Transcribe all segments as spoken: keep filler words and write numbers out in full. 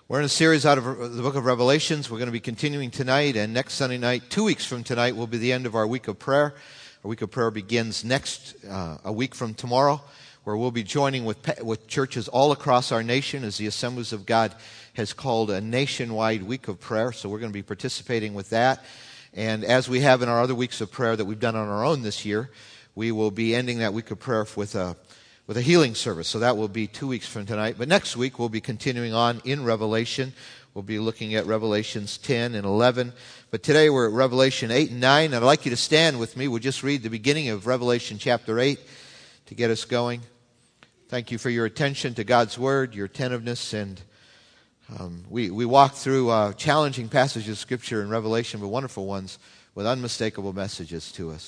We're in a series out of the book of Revelations. We're going to be continuing tonight, and next Sunday night, two weeks from tonight, will be the end of our week of prayer. Our week of prayer begins next, uh, a week from tomorrow, where we'll be joining with with churches all across our nation as the Assemblies of God has called a nationwide week of prayer. So we're going to be participating with that. And as we have in our other weeks of prayer that we've done on our own this year, we will be ending that week of prayer with a with a healing service. So that will be two weeks from tonight. But next week, we'll be continuing on in Revelation. We'll be looking at Revelations ten and eleven. But today, we're at Revelation eight and nine. And I'd like you to stand with me. We'll just read the beginning of Revelation chapter eight to get us going. Thank you for your attention to God's Word, your attentiveness. And um, we, we walked through uh, challenging passages of Scripture in Revelation, but wonderful ones with unmistakable messages to us.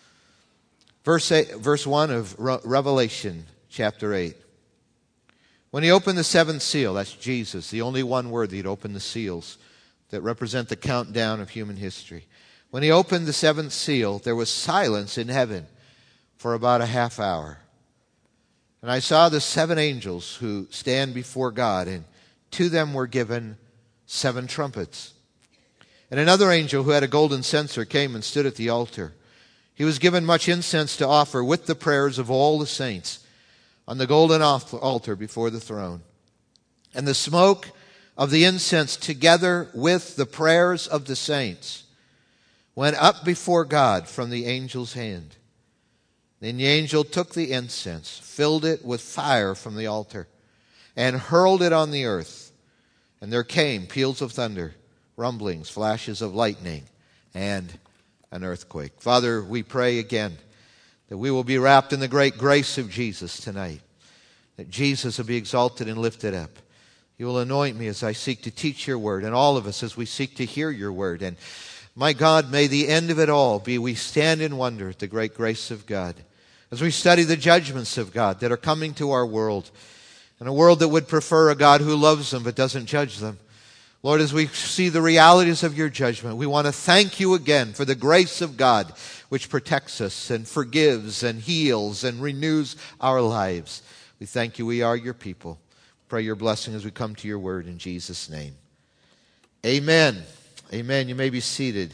Verse eight, verse one of Re- Revelation chapter eight. When he opened the seventh seal, that's Jesus, the only one worthy to open the seals that represent the countdown of human history. When he opened the seventh seal, there was silence in heaven for about a half hour. And I saw the seven angels who stand before God, and to them were given seven trumpets. And another angel who had a golden censer came and stood at the altar. He was given much incense to offer with the prayers of all the saints on the golden altar before the throne. And the smoke of the incense together with the prayers of the saints went up before God from the angel's hand. Then the angel took the incense, filled it with fire from the altar, and hurled it on the earth. And there came peals of thunder, rumblings, flashes of lightning, and an earthquake. Father, we pray again that we will be wrapped in the great grace of Jesus tonight, that Jesus will be exalted and lifted up. You will anoint me as I seek to teach your word, and all of us as we seek to hear your word. And my God, may the end of it all be we stand in wonder at the great grace of God as we study the judgments of God that are coming to our world, and a world that would prefer a God who loves them but doesn't judge them. Lord, as we see the realities of your judgment, we want to thank you again for the grace of God which protects us and forgives and heals and renews our lives. We thank you we are your people. Pray your blessing as we come to your word in Jesus' name. Amen. Amen. You may be seated.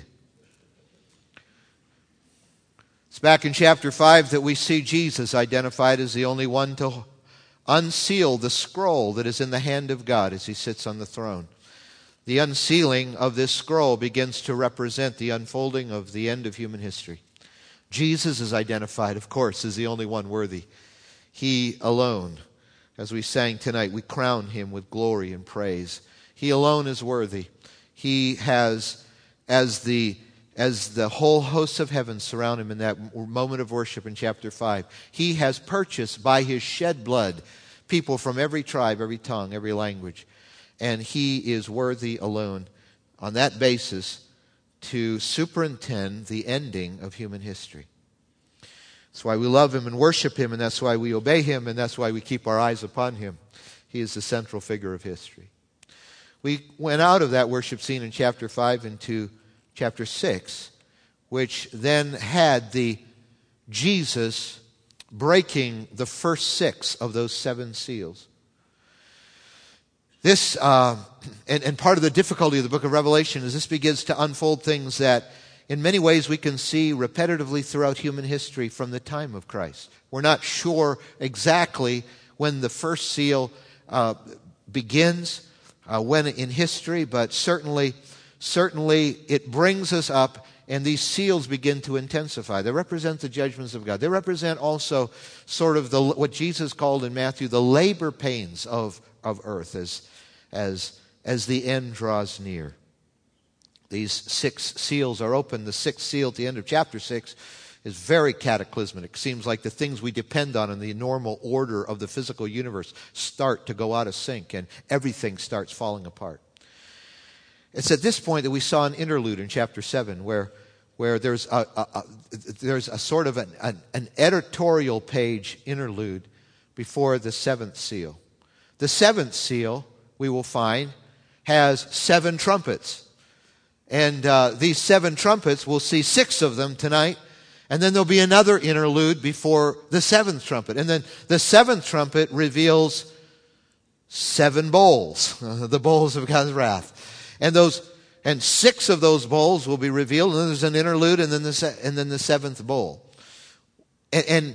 It's back in chapter five that we see Jesus identified as the only one to unseal the scroll that is in the hand of God as he sits on the throne. The unsealing of this scroll begins to represent the unfolding of the end of human history. Jesus is identified, of course, as the only one worthy. He alone, as we sang tonight, we crown him with glory and praise. He alone is worthy. He has, as the, as the whole hosts of heaven surround him in that moment of worship in chapter five, he has purchased by his shed blood people from every tribe, every tongue, every language. And he is worthy alone on that basis to superintend the ending of human history. That's why we love him and worship him, and that's why we obey him, and that's why we keep our eyes upon him. He is the central figure of history. We went out of that worship scene in chapter five into chapter six, which then had the Jesus breaking the first six of those seven seals. This, uh, and, and part of the difficulty of the book of Revelation is this begins to unfold things that in many ways we can see repetitively throughout human history from the time of Christ. We're not sure exactly when the first seal uh, begins, uh, when in history, but certainly, certainly it brings us up and these seals begin to intensify. They represent the judgments of God. They represent also sort of the what Jesus called in Matthew the labor pains of, of earth as As, as the end draws near. These six seals are open. The sixth seal at the end of chapter six is very cataclysmic. It seems like the things we depend on in the normal order of the physical universe start to go out of sync and everything starts falling apart. It's at this point that we saw an interlude in chapter seven where, where there's, a, a, a, there's a sort of an, an, an editorial page interlude before the seventh seal. The seventh seal, we will find, has seven trumpets. And uh, these seven trumpets, we'll see six of them tonight. And then there'll be another interlude before the seventh trumpet. And then the seventh trumpet reveals seven bowls, the bowls of God's wrath. And those, and six of those bowls will be revealed, and then there's an interlude, and then the, se- and then the seventh bowl. And, and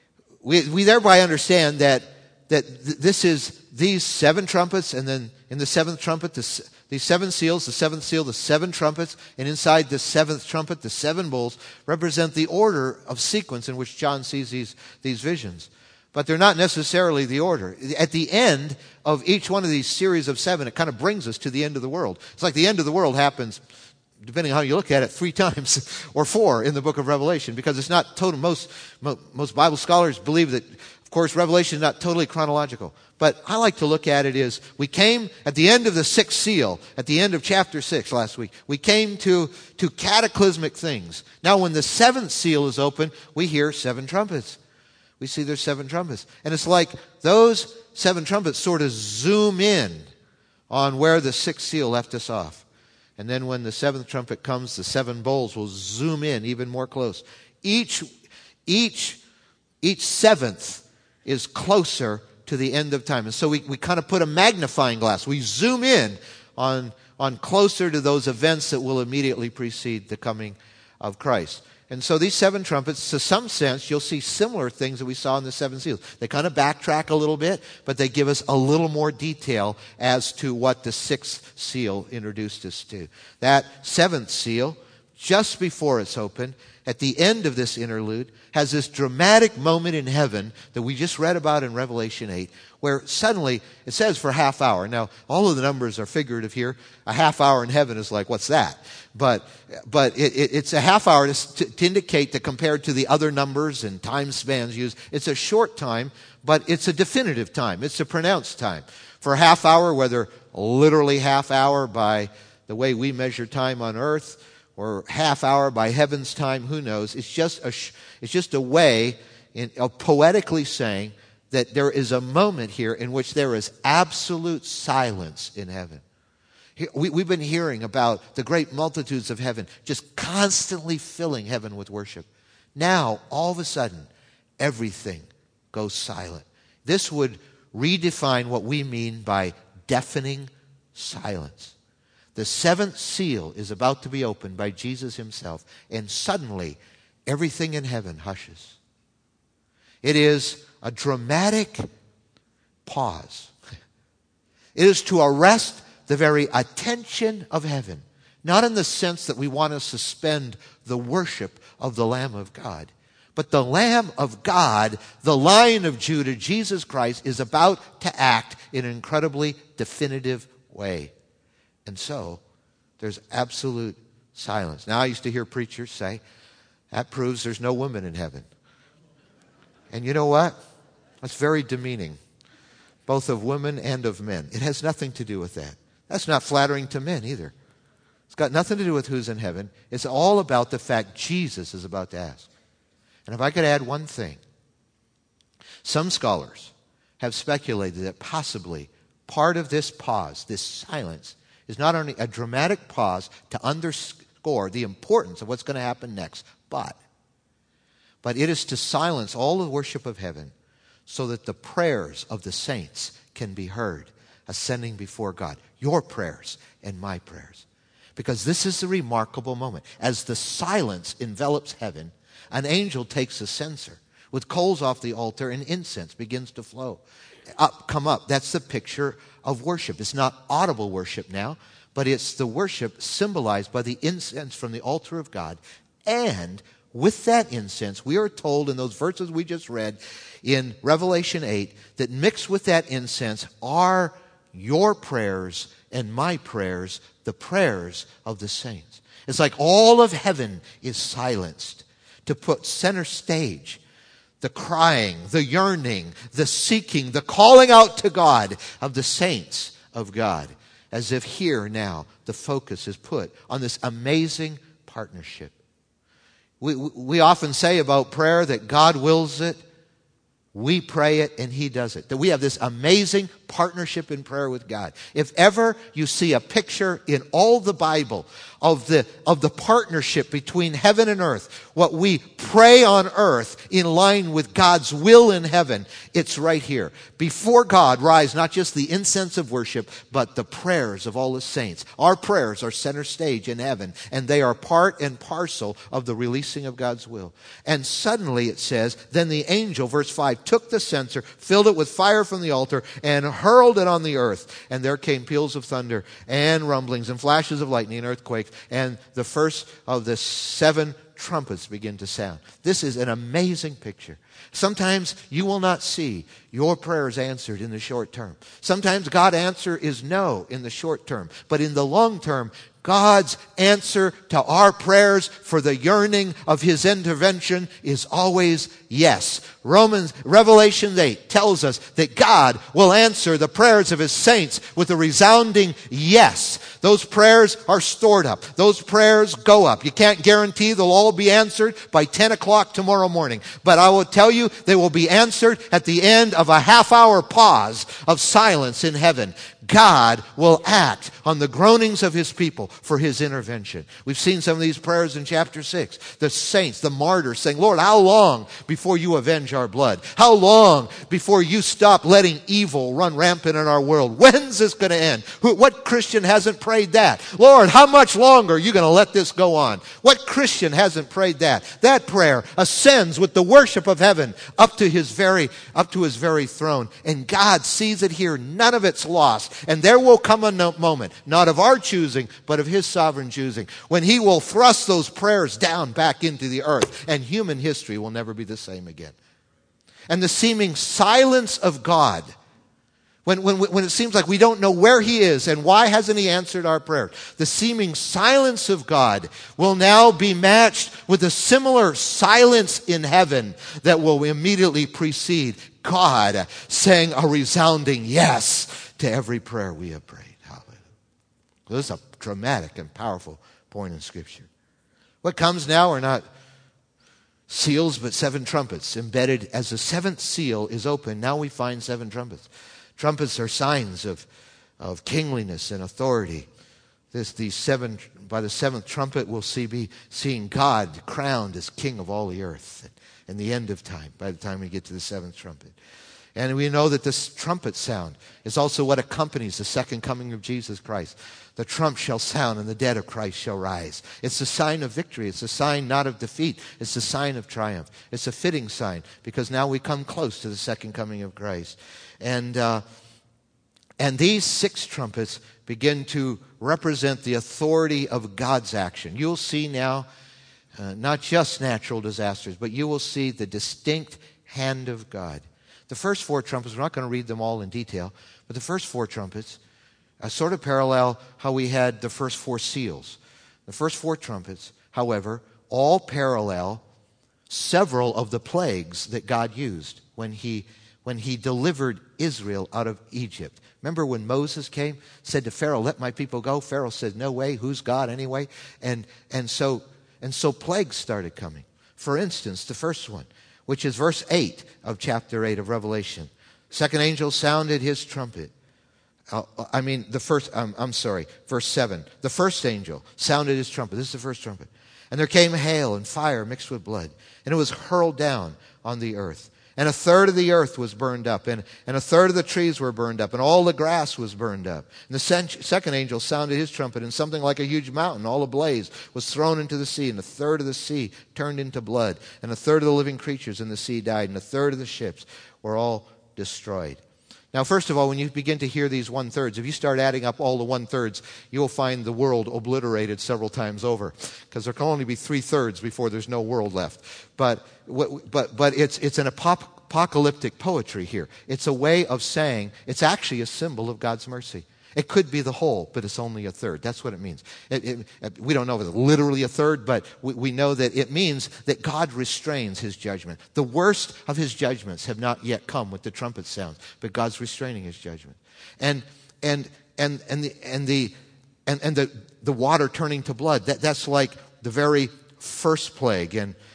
we, we thereby understand that, that th- this is these seven trumpets, and then in the seventh trumpet, the, these seven seals, the seventh seal, the seven trumpets, and inside the seventh trumpet, the seven bowls, represent the order of sequence in which John sees these, these visions. But they're not necessarily the order. At the end of each one of these series of seven, it kind of brings us to the end of the world. It's like the end of the world happens, depending on how you look at it, three times or four in the book of Revelation, because it's not total. Most, most Bible scholars believe that, of course, Revelation is not totally chronological. But I like to look at it as we came at the end of the sixth seal, at the end of chapter six last week, we came to, to cataclysmic things. Now when the seventh seal is open, we hear seven trumpets. We see there's seven trumpets. And it's like those seven trumpets sort of zoom in on where the sixth seal left us off. And then when the seventh trumpet comes, the seven bowls will zoom in even more close. Each, each, each seventh is closer to the end of time. And so we, we kind of put a magnifying glass. We zoom in on, on closer to those events that will immediately precede the coming of Christ. And so these seven trumpets, to some sense, you'll see similar things that we saw in the seven seals. They kind of backtrack a little bit, but they give us a little more detail as to what the sixth seal introduced us to. That seventh seal, just before it's opened, at the end of this interlude, has this dramatic moment in heaven that we just read about in Revelation eight, where suddenly, it says for a half hour. Now, all of the numbers are figurative here. A half hour in heaven is like, what's that? But but it, it, it's a half hour to, to indicate that compared to the other numbers and time spans used, it's a short time, but it's a definitive time. It's a pronounced time. For a half hour, whether literally half hour by the way we measure time on earth, or half hour by heaven's time, who knows? It's just a, it's just a way in, of poetically saying that there is a moment here in which there is absolute silence in heaven. We, we've been hearing about the great multitudes of heaven just constantly filling heaven with worship. Now, all of a sudden, everything goes silent. This would redefine what we mean by deafening silence. The seventh seal is about to be opened by Jesus himself, and suddenly everything in heaven hushes. It is a dramatic pause. It is to arrest the very attention of heaven, not in the sense that we want to suspend the worship of the Lamb of God, but the Lamb of God, the Lion of Judah, Jesus Christ, is about to act in an incredibly definitive way. And so, there's absolute silence. Now, I used to hear preachers say, that proves there's no women in heaven. And you know what? That's very demeaning, both of women and of men. It has nothing to do with that. That's not flattering to men either. It's got nothing to do with who's in heaven. It's all about the fact Jesus is about to ask. And if I could add one thing, some scholars have speculated that possibly part of this pause, this silence, is not only a dramatic pause to underscore the importance of what's going to happen next, but, but it is to silence all the worship of heaven so that the prayers of the saints can be heard, ascending before God. Your prayers and my prayers. Because this is a remarkable moment. As the silence envelops heaven, an angel takes a censer with coals off the altar and incense begins to flow. Up, come up. That's the picture of worship. It's not audible worship now, but it's the worship symbolized by the incense from the altar of God. And with that incense, we are told in those verses we just read in Revelation eight that mixed with that incense are your prayers and my prayers, the prayers of the saints. It's like all of heaven is silenced to put center stage the crying, the yearning, the seeking, the calling out to God of the saints of God. As if here now the focus is put on this amazing partnership. We, we often say about prayer that God wills it, we pray it, and He does it. That we have this amazing partnership in prayer with God. If ever you see a picture in all the Bible of the, of the partnership between heaven and earth, what we pray on earth in line with God's will in heaven, it's right here. Before God rise not just the incense of worship, but the prayers of all the saints. Our prayers are center stage in heaven, and they are part and parcel of the releasing of God's will. And suddenly it says, then the angel, verse five, took the censer, filled it with fire from the altar, and hurled it on the earth. And there came peals of thunder, and rumblings, and flashes of lightning, and earthquakes, and the first of the seven trumpets begin to sound. This is an amazing picture. Sometimes you will not see your prayers answered in the short term. Sometimes God's answer is no in the short term. But in the long term, God's answer to our prayers for the yearning of His intervention is always yes. Romans, Revelation eight tells us that God will answer the prayers of His saints with a resounding yes. Those prayers are stored up. Those prayers go up. You can't guarantee they'll all be answered by ten o'clock tomorrow morning. But I will tell you, they will be answered at the end of a half-hour pause of silence in heaven. God will act on the groanings of His people for His intervention. We've seen some of these prayers in chapter six. The saints, the martyrs saying, Lord, how long before you avenge our blood? How long before you stop letting evil run rampant in our world? When's this going to end? Who, what Christian hasn't prayed that? Lord, how much longer are you going to let this go on? What Christian hasn't prayed that? That prayer ascends with the worship of heaven up to His very, up to His very throne. And God sees it here. None of it's lost. And there will come a no- moment, not of our choosing, but of His sovereign choosing, when He will thrust those prayers down back into the earth, and human history will never be the same again. And the seeming silence of God, when, when, when it seems like we don't know where He is and why hasn't He answered our prayer, the seeming silence of God will now be matched with a similar silence in heaven that will immediately precede God saying a resounding yes to every prayer we have prayed. Hallelujah. This is a dramatic and powerful point in Scripture. What comes now are not seals, but seven trumpets embedded. As the seventh seal is open, now we find seven trumpets. Trumpets are signs of, of kingliness and authority. This, these seven, by the seventh trumpet, we'll see be seeing God crowned as King of all the earth in the end of time, by the time we get to the seventh trumpet. And we know that this trumpet sound is also what accompanies the second coming of Jesus Christ. The trump shall sound and the dead of Christ shall rise. It's a sign of victory. It's a sign not of defeat. It's a sign of triumph. It's a fitting sign because now we come close to the second coming of Christ. And, uh, and these six trumpets begin to represent the authority of God's action. You'll see now uh, not just natural disasters, but you will see the distinct hand of God. The first four trumpets, we're not going to read them all in detail, but the first four trumpets uh, sort of parallel how we had the first four seals. The first four trumpets, however, all parallel several of the plagues that God used when he, when he delivered Israel out of Egypt. Remember when Moses came, said to Pharaoh, let my people go? Pharaoh said, no way, who's God anyway? And, and, so, and so plagues started coming. For instance, the first one, which is verse eight of chapter eight of Revelation. Second angel sounded his trumpet. Uh, I mean, the first, um, I'm sorry, verse seven. The first angel sounded his trumpet. This is the first trumpet. And there came hail and fire mixed with blood. And it was hurled down on the earth. And a third of the earth was burned up, and, and a third of the trees were burned up, and all the grass was burned up. And the second angel sounded his trumpet, and something like a huge mountain, all ablaze, was thrown into the sea, and a third of the sea turned into blood, and a third of the living creatures in the sea died, and a third of the ships were all destroyed. Now, first of all, when you begin to hear these one-thirds, if you start adding up all the one-thirds, you'll find the world obliterated several times over, because there can only be three-thirds before there's no world left. But but but it's it's an apocalyptic poetry here. It's a way of saying it's actually a symbol of God's mercy. It could be the whole, but it's only a third. That's what it means. It, it, we don't know if it's literally a third, but we, we know that it means that God restrains His judgment. The worst of His judgments have not yet come with the trumpet sounds, but God's restraining His judgment. And and and and the and the and, and the the water turning to blood. That that's like the very first plague, and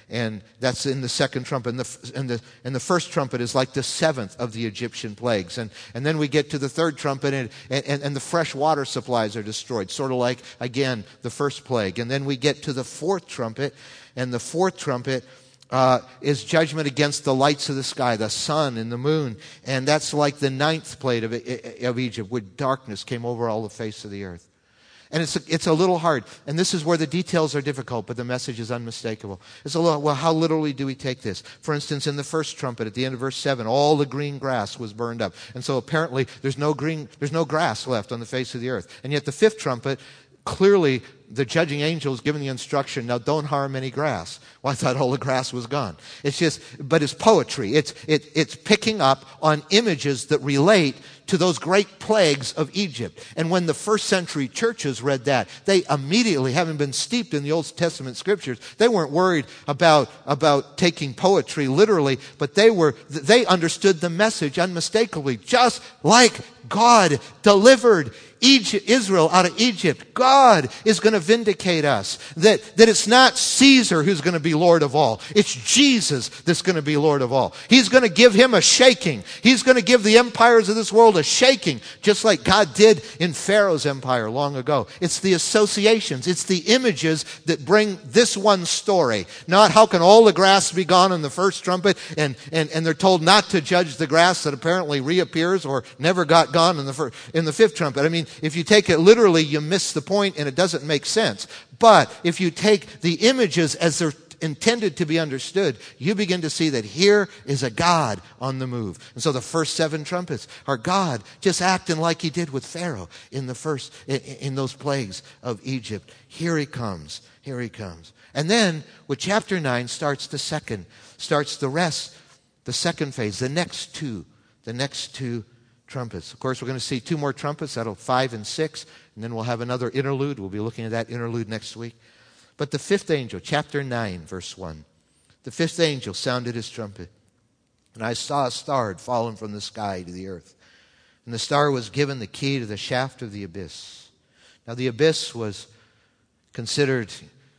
and that's in the second trumpet. And the, and the, and the first trumpet is like the seventh of the Egyptian plagues. And, and then we get to the third trumpet, and, and, and the fresh water supplies are destroyed, sort of like, again, the first plague. And then we get to the fourth trumpet, and the fourth trumpet uh, is judgment against the lights of the sky, the sun and the moon. And that's like the ninth plague of, of Egypt, where darkness came over all the face of the earth. And it's a, it's a little hard. And this is where the details are difficult, but the message is unmistakable. It's a little, well, how literally do we take this? For instance, in the first trumpet, at the end of verse seven, all the green grass was burned up. And so apparently there's no green, there's no grass left on the face of the earth. And yet the fifth trumpet, clearly the judging angel is giving the instruction, now don't harm any grass. Well, I thought all the grass was gone. It's just, but it's poetry. It's, it, it's picking up on images that relate to those great plagues of Egypt. And when the first century churches read that, they immediately, having been steeped in the Old Testament scriptures, they weren't worried about, about taking poetry literally, but they were, they understood the message unmistakably, just like God delivered Egypt, Israel out of Egypt. God is going to vindicate us. That, that it's not Caesar who's going to be Lord of all. It's Jesus that's going to be Lord of all. He's going to give him a shaking. He's going to give the empires of this world a shaking, just like God did in Pharaoh's empire long ago. It's the associations. It's the images that bring this one story. Not how can all the grass be gone in the first trumpet, and, and, and they're told not to judge the grass that apparently reappears or never got gone in the, first, in the fifth trumpet. I mean, if you take it literally, you miss the point and it doesn't make sense. But if you take the images as they're intended to be understood, you begin to see that here is a God on the move. And so the first seven trumpets are God just acting like he did with Pharaoh in the first, in, in those plagues of Egypt. Here he comes. Here he comes. And then with chapter nine starts the second, starts the rest, the second phase, the next two, the next two trumpets. Of course, we're going to see two more trumpets, that'll five and six, and then we'll have another interlude. We'll be looking at that interlude next week. But the fifth angel, chapter nine, verse one, the fifth angel sounded his trumpet, and I saw a star had fallen from the sky to the earth, and the star was given the key to the shaft of the abyss. Now, the abyss was considered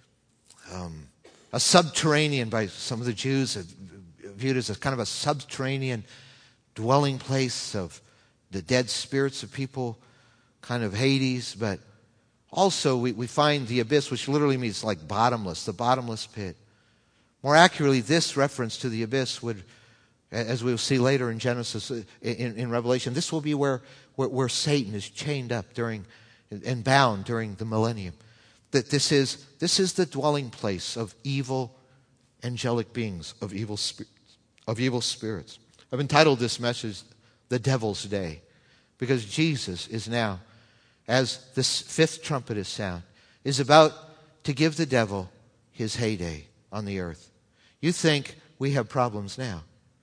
um, a subterranean by some of the Jews, viewed as a kind of a subterranean dwelling place of the dead spirits of people, kind of Hades. But also we, we find the abyss, which literally means like bottomless, the bottomless pit. More accurately, this reference to the abyss would, as we'll see later in Genesis, in, in Revelation, this will be where, where, where Satan is chained up during and bound during the millennium. That this is, this is the dwelling place of evil angelic beings, of evil spirits, of evil spirits. I've entitled this message, The Devil's Day, because Jesus is now, as this fifth trumpet is sound, is about to give the devil his heyday on the earth. You think we have problems now.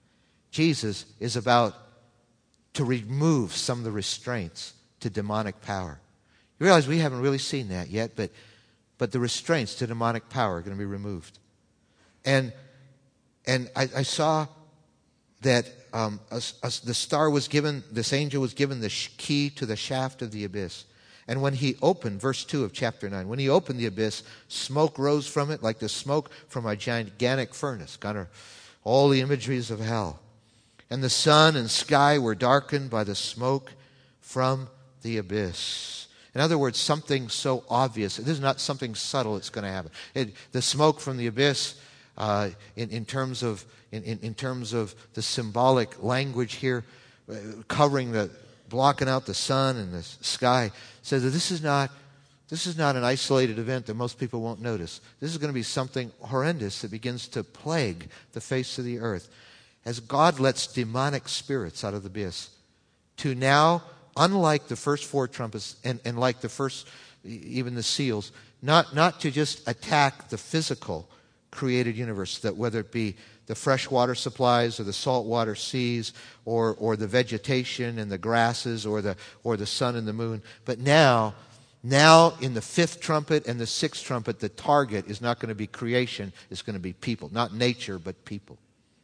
Jesus is about to remove some of the restraints to demonic power. You realize we haven't really seen that yet, but, but the restraints to demonic power are going to be removed. And, and I, I saw that um, a, a, the star was given, this angel was given the sh- key to the shaft of the abyss. And when he opened, verse two of chapter nine, when he opened the abyss, smoke rose from it like the smoke from a gigantic furnace. Kind of all the imageries of hell. And the sun and sky were darkened by the smoke from the abyss. In other words, something so obvious. This is not something subtle that's going to happen. It, the smoke from the abyss, uh, in, in terms of in, in, in terms of the symbolic language here, uh, covering the, blocking out the sun and the sky, says that this is not this is not an isolated event that most people won't notice. This is going to be something horrendous that begins to plague the face of the earth. As God lets demonic spirits out of the abyss to now, unlike the first four trumpets and, and like the first, even the seals, not, not to just attack the physical created universe, that whether it be the fresh water supplies or the saltwater seas or, or the vegetation and the grasses or the, or the sun and the moon. But now, now in the fifth trumpet and the sixth trumpet, the target is not going to be creation, it's going to be people. Not nature, but people.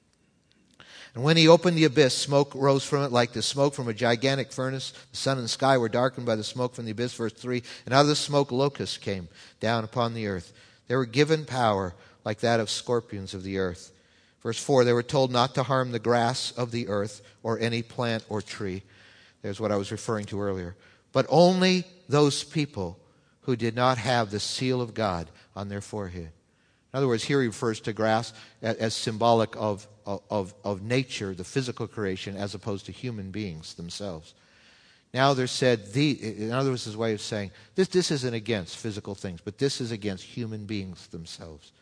And when he opened the abyss, smoke rose from it like the smoke from a gigantic furnace. The sun and the sky were darkened by the smoke from the abyss. Verse three, and out of the smoke locusts came down upon the earth. They were given power like that of scorpions of the earth. Verse four, they were told not to harm the grass of the earth or any plant or tree. There's what I was referring to earlier. But only those people who did not have the seal of God on their forehead. In other words, here he refers to grass as symbolic of, of, of nature, the physical creation, as opposed to human beings themselves. Now they're said, the, in other words, his way of saying, this, this isn't against physical things, but this is against human beings themselves.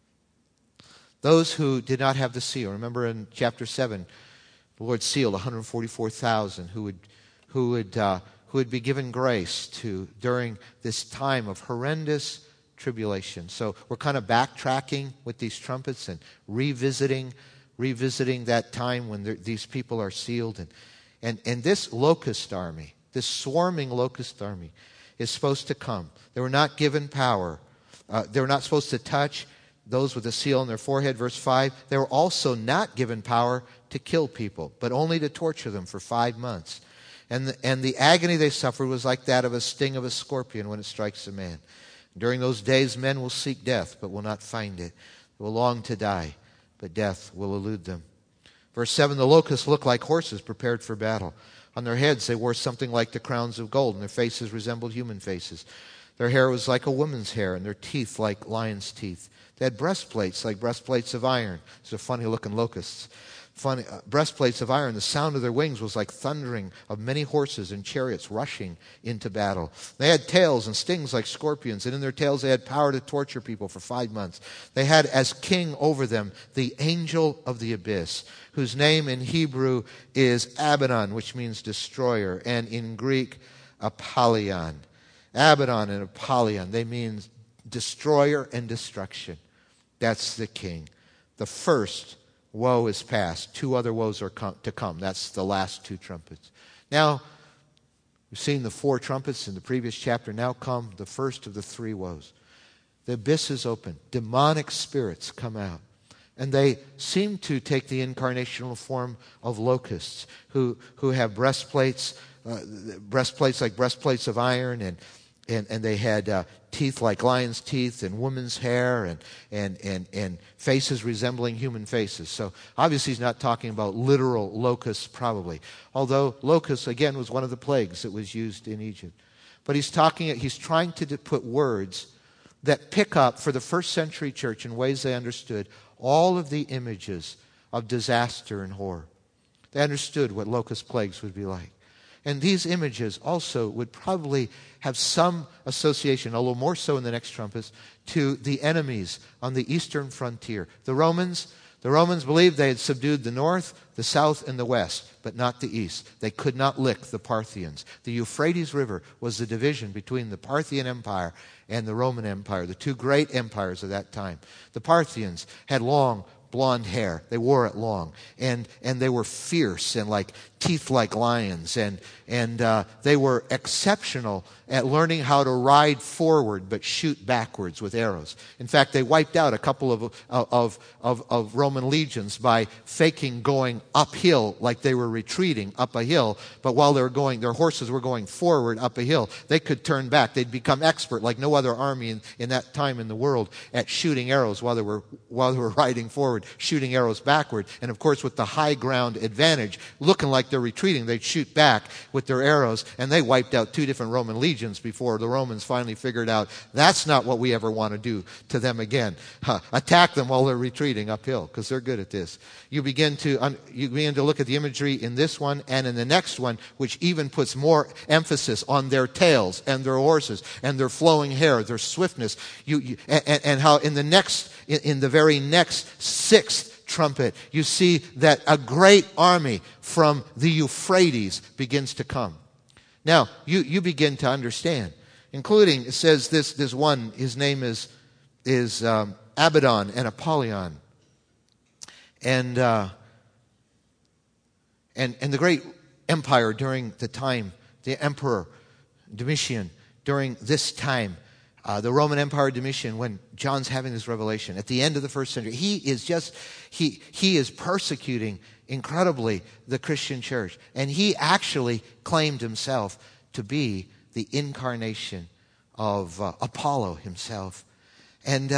Those who did not have the seal. Remember in chapter seven, the Lord sealed one hundred forty-four thousand who would, who would, uh, who would be given grace to during this time of horrendous tribulation. So we're kind of backtracking with these trumpets and revisiting, revisiting that time when these people are sealed. And, and, and this locust army, this swarming locust army, is supposed to come. They were not given power. Uh, they were not supposed to touch those with a seal on their forehead. Verse five, they were also not given power to kill people, but only to torture them for five months. And the, and the agony they suffered was like that of a sting of a scorpion when it strikes a man. During those days, men will seek death, but will not find it. They will long to die, but death will elude them. Verse seven, the locusts looked like horses prepared for battle. On their heads they wore something like the crowns of gold, and their faces resembled human faces. Their hair was like a woman's hair, and their teeth like lion's teeth. They had breastplates like breastplates of iron. These are funny-looking locusts. Funny, uh, breastplates of iron. The sound of their wings was like thundering of many horses and chariots rushing into battle. They had tails and stings like scorpions, and in their tails they had power to torture people for five months. They had as king over them the angel of the abyss, whose name in Hebrew is Abaddon, which means destroyer, and in Greek, Apollyon. Abaddon and Apollyon, they mean destroyer and destruction. That's the king. The first woe is past. Two other woes are com- to come. That's the last two trumpets. Now, we've seen the four trumpets in the previous chapter. Now come the first of the three woes. The abyss is open. Demonic spirits come out. And they seem to take the incarnational form of locusts who, who have breastplates, uh, breastplates like breastplates of iron, and And, and they had uh, teeth like lion's teeth and woman's hair and, and, and, and faces resembling human faces. So obviously he's not talking about literal locusts probably. Although locusts, again, was one of the plagues that was used in Egypt. But he's talking, he's trying to put words that pick up for the first century church in ways they understood all of the images of disaster and horror. They understood what locust plagues would be like. And these images also would probably have some association, a little more so in the next trumpets, to the enemies on the eastern frontier. The Romans, the Romans believed they had subdued the north, the south, and the west, but not the east. They could not lick the Parthians. The Euphrates River was the division between the Parthian Empire and the Roman Empire, the two great empires of that time. The Parthians had long blonde hair. They wore it long. And and they were fierce and like teeth like lions. And and uh, they were exceptional at learning how to ride forward but shoot backwards with arrows. In fact, they wiped out a couple of of of, of Roman legions by faking going uphill like they were retreating up a hill. But while they were going, their horses were going forward up a hill. They could turn back. They'd become expert like no other army in, in that time in the world at shooting arrows while they were while they were riding forward, shooting arrows backward. And of course, with the high ground advantage, looking like they're retreating, they'd shoot back with their arrows, and they wiped out two different Roman legions before the Romans finally figured out that's not what we ever want to do to them again. Huh. Attack them while they're retreating uphill, because they're good at this. You begin to un- you begin to look at the imagery in this one and in the next one, which even puts more emphasis on their tails and their horses and their flowing hair, their swiftness. You, you and, and how in the next, in, in the very next sixth trumpet, you see that a great army from the Euphrates begins to come. Now, you, you begin to understand, including, it says this, this one, his name is, is um, Abaddon and Apollyon. And, uh, and, and the great empire during the time, the emperor Domitian, during this time, Uh, the Roman Empire Domitian, when John's having this revelation at the end of the first century, he is just, he, he is persecuting incredibly the Christian church. And he actually claimed himself to be the incarnation of uh, Apollo himself. And, uh,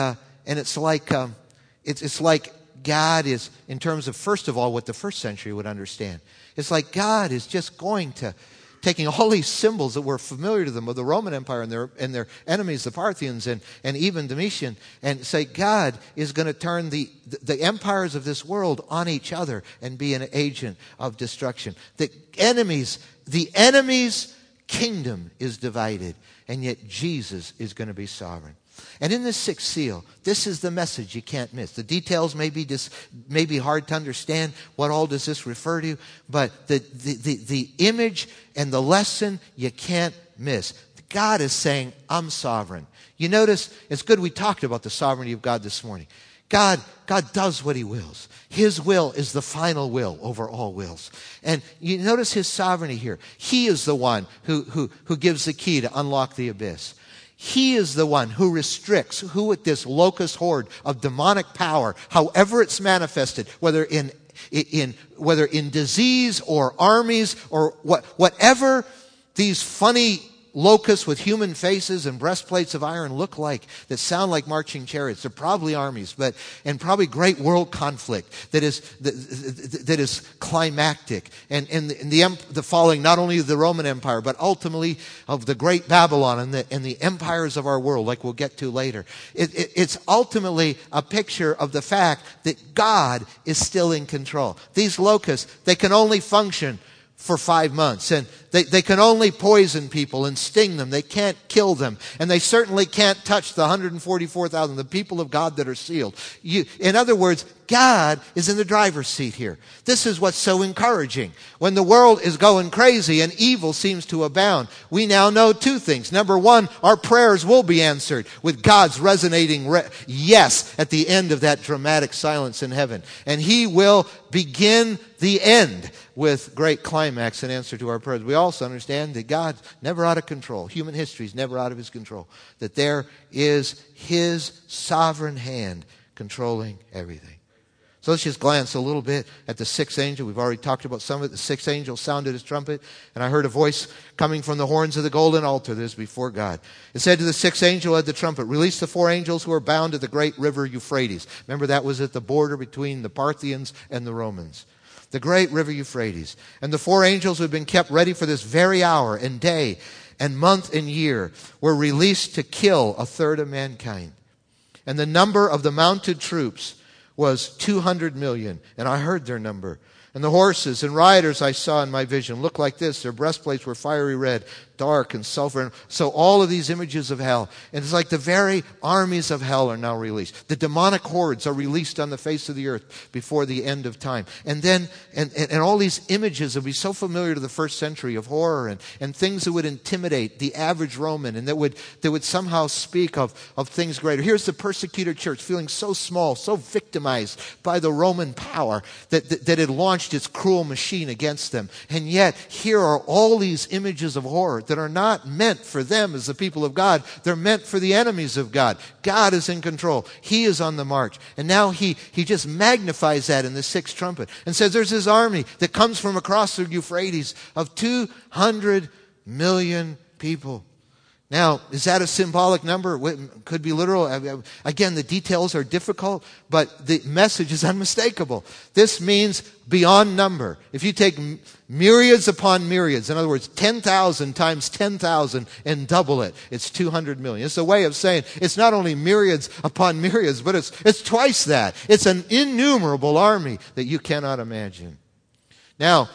and it's like um, it's it's like God is, in terms of, first of all, what the first century would understand. It's like God is just going to, taking all these symbols that were familiar to them of the Roman Empire and their and their enemies, the Parthians and, and even Domitian, and say God is going to turn the, the empires of this world on each other and be an agent of destruction. The enemies, the enemy's kingdom is divided, and yet Jesus is going to be sovereign. And in this sixth seal, this is the message you can't miss. The details may be, dis, may be hard to understand. What all does this refer to? But the, the, the, the image and the lesson you can't miss. God is saying, I'm sovereign. You notice, it's good we talked about the sovereignty of God this morning. God, God does what he wills. His will is the final will over all wills. And you notice his sovereignty here. He is the one who, who, who gives the key to unlock the abyss. He is the one who restricts, who with this locust horde of demonic power, however it's manifested, whether in, in, whether in disease or armies or what, whatever these funny locusts with human faces and breastplates of iron look like, that sound like marching chariots. They're probably armies, but and probably great world conflict that is that, that is climactic, and and the, and the the falling not only of the Roman Empire but ultimately of the great Babylon and the and the empires of our world, like we'll get to later. It, it, it's ultimately a picture of the fact that God is still in control. These locusts, they can only function for five months. And they, they can only poison people and sting them. They can't kill them. And they certainly can't touch the one hundred forty-four thousand, the people of God that are sealed. You, in other words, God is in the driver's seat here. This is what's so encouraging. When the world is going crazy and evil seems to abound, we now know two things. Number one, our prayers will be answered with God's resonating re- yes at the end of that dramatic silence in heaven. And he will begin the end with great climax in answer to our prayers. We also understand that God's never out of control. Human history is never out of his control. That there is his sovereign hand controlling everything. So let's just glance a little bit at the sixth angel. We've already talked about some of it. The sixth angel sounded his trumpet, and I heard a voice coming from the horns of the golden altar that is before God. It said to the sixth angel who had the trumpet, release the four angels who are bound to the great river Euphrates. Remember, that was at the border between the Parthians and the Romans. The great river Euphrates. And the four angels who had been kept ready for this very hour and day and month and year were released to kill a third of mankind. And the number of the mounted troops was two hundred million, and I heard their number. And the horses and riders I saw in my vision looked like this. Their breastplates were fiery red, dark and sulfur. So all of these images of hell. And it's like the very armies of hell are now released. The demonic hordes are released on the face of the earth before the end of time. And then, and, and, and all these images will be so familiar to the first century of horror and, and things that would intimidate the average Roman and that would, that would somehow speak of, of things greater. Here's the persecuted church feeling so small, so victimized by the Roman power that, that, that had launched its cruel machine against them. And yet, here are all these images of horror that are not meant for them as the people of God. They're meant for the enemies of God. God is in control. He is on the march. And now he, he just magnifies that in the sixth trumpet and says there's this army that comes from across the Euphrates of two hundred million people. Now, is that a symbolic number? It could be literal. Again, the details are difficult, but the message is unmistakable. This means beyond number. If you take myriads upon myriads, in other words, ten thousand times ten thousand and double it, it's two hundred million. It's a way of saying it's not only myriads upon myriads, but it's, it's twice that. It's an innumerable army that you cannot imagine. Now,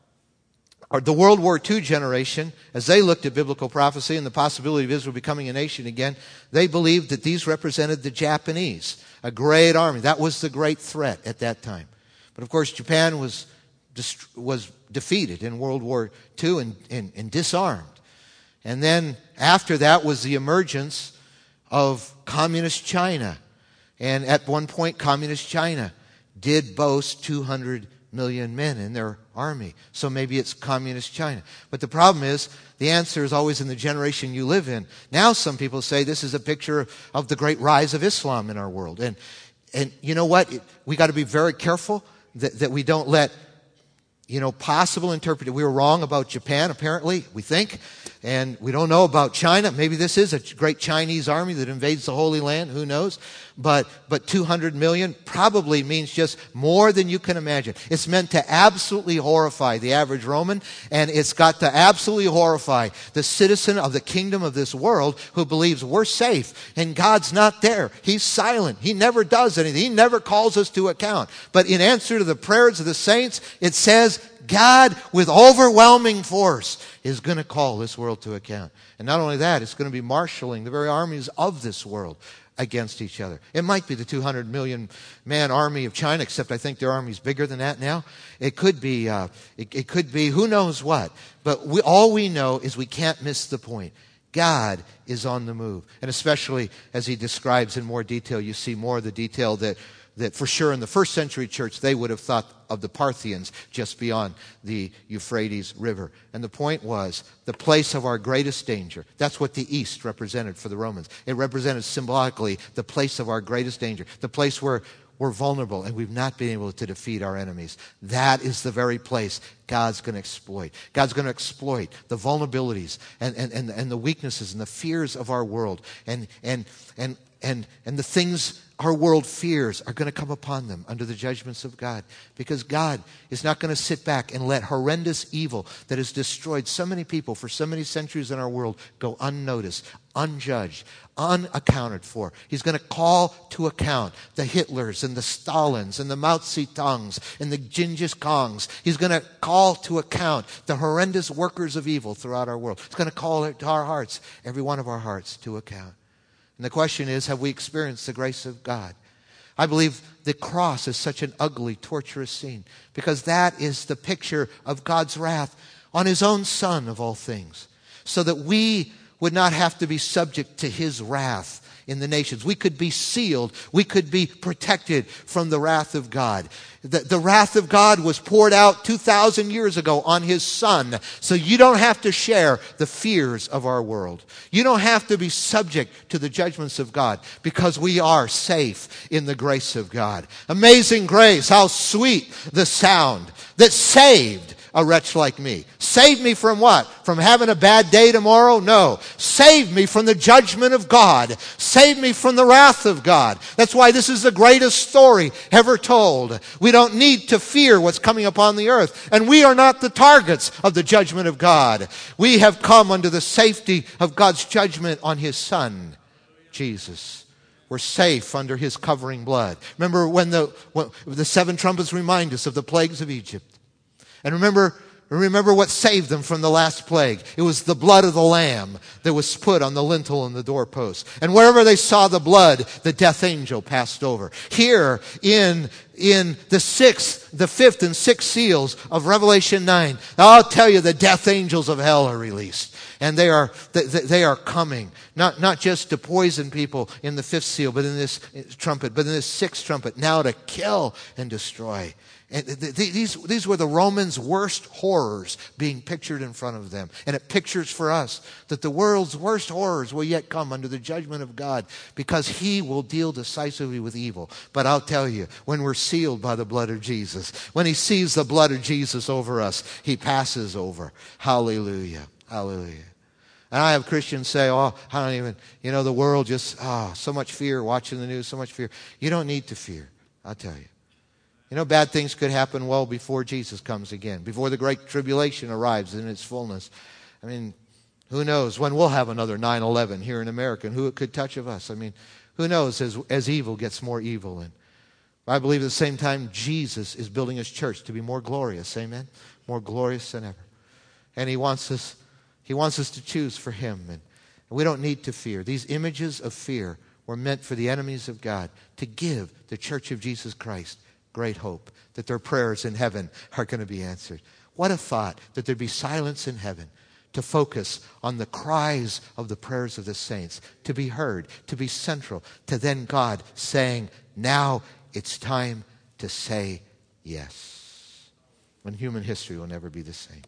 the World War Two generation, as they looked at biblical prophecy and the possibility of Israel becoming a nation again, they believed that these represented the Japanese, a great army. That was the great threat at that time. But of course, Japan was was defeated in World War Two and, and, and disarmed. And then after that was the emergence of communist China. And at one point, communist China did boast two hundred million men in their army. So maybe it's communist China. But the problem is, the answer is always in the generation you live in. Now some people say this is a picture of the great rise of Islam in our world. And and you know what? It, we got to be very careful that, that we don't let, you know, possible interpret. We were wrong about Japan, apparently, we think. And we don't know about China. Maybe this is a great Chinese army that invades the Holy Land. Who knows? But but two hundred million probably means just more than you can imagine. It's meant to absolutely horrify the average Roman, and it's got to absolutely horrify the citizen of the kingdom of this world who believes we're safe and God's not there. He's silent. He never does anything. He never calls us to account. But in answer to the prayers of the saints, it says God, with overwhelming force, is going to call this world to account. And not only that, it's going to be marshaling the very armies of this world against each other. It might be the two hundred million man army of China, except I think their army's bigger than that now. It could be, uh, it, it could be who knows what. But we, all we know is we can't miss the point. God is on the move. And especially as he describes in more detail, you see more of the detail that that for sure in the first century church they would have thought of the Parthians just beyond the Euphrates River. And the point was the place of our greatest danger. That's what the East represented for the Romans. It represented symbolically the place of our greatest danger, the place where we're vulnerable and we've not been able to defeat our enemies. That is the very place God's going to exploit. God's going to exploit the vulnerabilities and, and, and, and the weaknesses and the fears of our world. And, and, and, and, and the things our world fears are going to come upon them under the judgments of God. Because God is not going to sit back and let horrendous evil that has destroyed so many people for so many centuries in our world go unnoticed, unjudged, unaccounted for. He's going to call to account the Hitlers and the Stalins and the Mao Zedongs and the Genghis Khans. He's going to call to account the horrendous workers of evil throughout our world. He's going to call it to our hearts, every one of our hearts, to account. And the question is, have we experienced the grace of God? I believe the cross is such an ugly, torturous scene because that is the picture of God's wrath on his own Son of all things, so that we would not have to be subject to his wrath in the nations. We could be sealed. We could be protected from the wrath of God. The, the wrath of God was poured out two thousand years ago on his Son. So you don't have to share the fears of our world. You don't have to be subject to the judgments of God because we are safe in the grace of God. Amazing grace, how sweet the sound that saved a wretch like me. Save me from what? From having a bad day tomorrow? No. Save me from the judgment of God. Save me from the wrath of God. That's why this is the greatest story ever told. We don't need to fear what's coming upon the earth. And we are not the targets of the judgment of God. We have come under the safety of God's judgment on his Son, Jesus. We're safe under his covering blood. Remember when the, when the seven trumpets remind us of the plagues of Egypt. And remember, remember what saved them from the last plague. It was the blood of the lamb that was put on the lintel and the doorpost. And wherever they saw the blood, the death angel passed over. Here in, in the sixth, the fifth and sixth seals of Revelation nine, I'll tell you the death angels of hell are released. And they are, they, they are coming, not, not just to poison people in the fifth seal, but in this trumpet, but in this sixth trumpet, now to kill and destroy. And these, these were the Romans' worst horrors being pictured in front of them. And it pictures for us that the world's worst horrors will yet come under the judgment of God because he will deal decisively with evil. But I'll tell you, when we're sealed by the blood of Jesus, when he sees the blood of Jesus over us, he passes over. Hallelujah. Hallelujah. And I have Christians say, oh, I don't even, you know, the world just, oh, so much fear, watching the news, so much fear. You don't need to fear, I'll tell you. You know, bad things could happen well before Jesus comes again, before the great tribulation arrives in its fullness. I mean, who knows when we'll have another nine eleven here in America and who it could touch of us. I mean, who knows as, as evil gets more evil. And I believe at the same time Jesus is building his church to be more glorious, amen? More glorious than ever. And he wants us, he wants us to choose for him. And we don't need to fear. These images of fear were meant for the enemies of God to give the church of Jesus Christ great hope that their prayers in heaven are going to be answered. What a thought that there'd be silence in heaven to focus on the cries of the prayers of the saints, to be heard, to be central, to then God saying, now it's time to say yes. When human history will never be the same.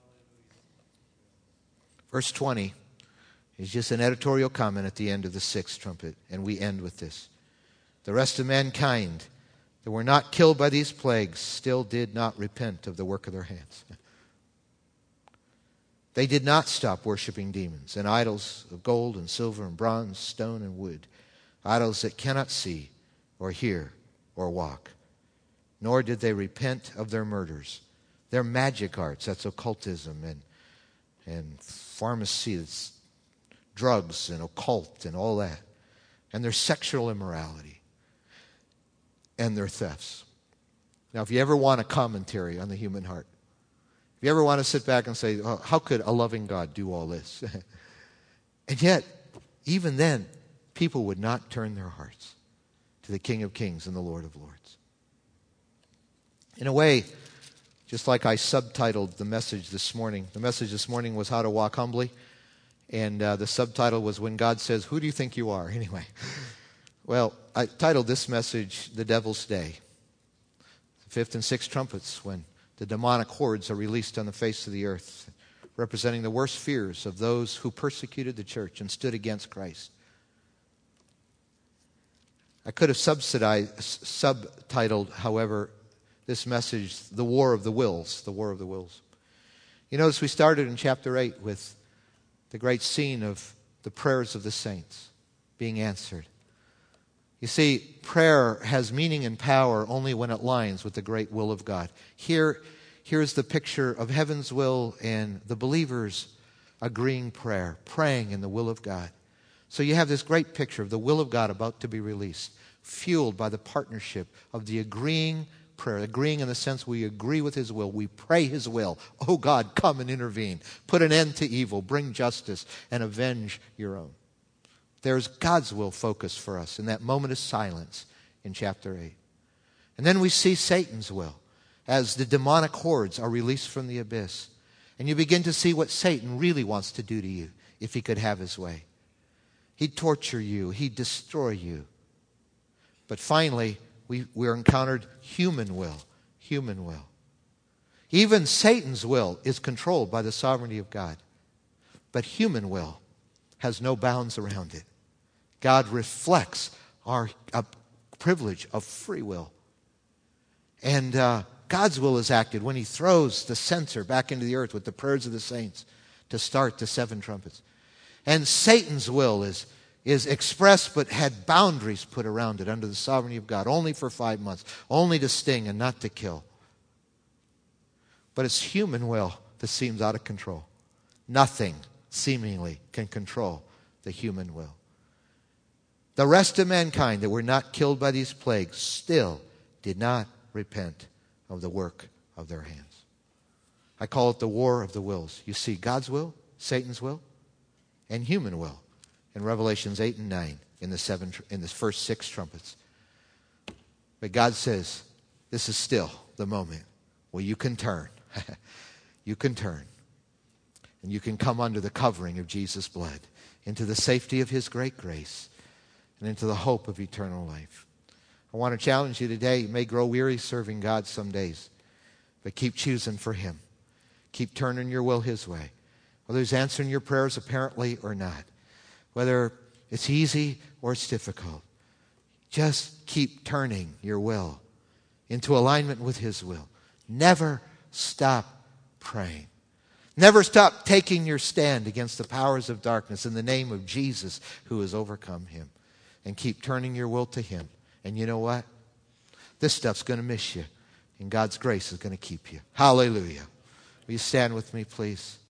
Verse twenty is just an editorial comment at the end of the sixth trumpet, and we end with this. The rest of mankind that were not killed by these plagues still did not repent of the work of their hands. They did not stop worshiping demons and idols of gold and silver and bronze, stone and wood, idols that cannot see or hear or walk. Nor did they repent of their murders, their magic arts, that's occultism and, and pharmacy, that's drugs and occult and all that, and their sexual immorality and their thefts. Now, if you ever want a commentary on the human heart, if you ever want to sit back and say, oh, how could a loving God do all this? And yet, even then, people would not turn their hearts to the King of Kings and the Lord of Lords. In a way, just like I subtitled the message this morning, the message this morning was How to Walk Humbly, and uh, the subtitle was When God Says, Who Do You Think You Are? Anyway, well, I titled this message The Devil's Day. The fifth and sixth trumpets, when the demonic hordes are released on the face of the earth, representing the worst fears of those who persecuted the church and stood against Christ. I could have subsidized, subtitled, however, this message, The War of the Wills, The War of the Wills. You notice we started in chapter eight with the great scene of the prayers of the saints being answered. You see, prayer has meaning and power only when it aligns with the great will of God. Here, here's the picture of heaven's will and the believers agreeing prayer, praying in the will of God. So you have this great picture of the will of God about to be released, fueled by the partnership of the agreeing prayer, agreeing in the sense we agree with His will, we pray His will. Oh God, come and intervene. Put an end to evil, bring justice, and avenge your own. There's God's will focused for us in that moment of silence in chapter eight. And then we see Satan's will as the demonic hordes are released from the abyss. And you begin to see what Satan really wants to do to you if he could have his way. He'd torture you. He'd destroy you. But finally, we, we're encountered human will. Human will. Even Satan's will is controlled by the sovereignty of God. But human will has no bounds around it. God reflects our uh, privilege of free will. And uh, God's will is acted when He throws the censer back into the earth with the prayers of the saints to start the seven trumpets. And Satan's will is, is expressed but had boundaries put around it under the sovereignty of God, only for five months, only to sting and not to kill. But it's human will that seems out of control. Nothing seemingly can control the human will. The rest of mankind that were not killed by these plagues still did not repent of the work of their hands. I call it the war of the wills. You see God's will, Satan's will, and human will in Revelations eight and nine in the seven in the first six trumpets. But God says, this is still the moment where you can turn. You can turn. And you can come under the covering of Jesus' blood into the safety of His great grace and into the hope of eternal life. I want to challenge you today. You may grow weary serving God some days, but keep choosing for Him. Keep turning your will His way. Whether He's answering your prayers apparently or not, whether it's easy or it's difficult, just keep turning your will into alignment with His will. Never stop praying. Never stop taking your stand against the powers of darkness in the name of Jesus who has overcome him. And keep turning your will to Him. And you know what? This stuff's going to miss you. And God's grace is going to keep you. Hallelujah. Will you stand with me, please?